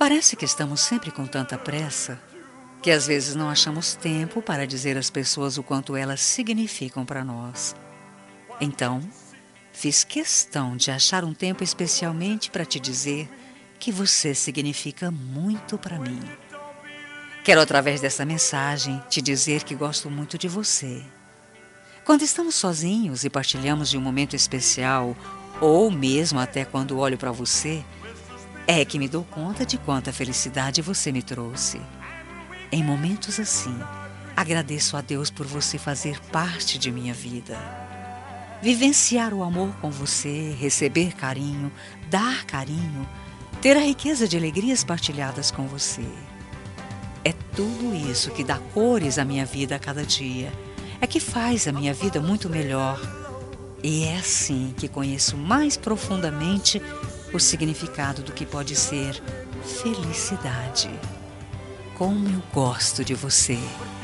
Parece que estamos sempre com tanta pressa que às vezes não achamos tempo para dizer às pessoas o quanto elas significam para nós. Então, fiz questão de achar um tempo especialmente para te dizer que você significa muito para mim. Quero, através dessa mensagem, te dizer que gosto muito de você. Quando estamos sozinhos e partilhamos de um momento especial, ou mesmo até quando olho para você, é que me dou conta de quanta felicidade você me trouxe. Em momentos assim, agradeço a Deus por você fazer parte de minha vida. Vivenciar o amor com você, receber carinho, dar carinho, ter a riqueza de alegrias partilhadas com você. É tudo isso que dá cores à minha vida a cada dia. É que faz a minha vida muito melhor. E é assim que conheço mais profundamente o significado do que pode ser felicidade. Como eu gosto de você!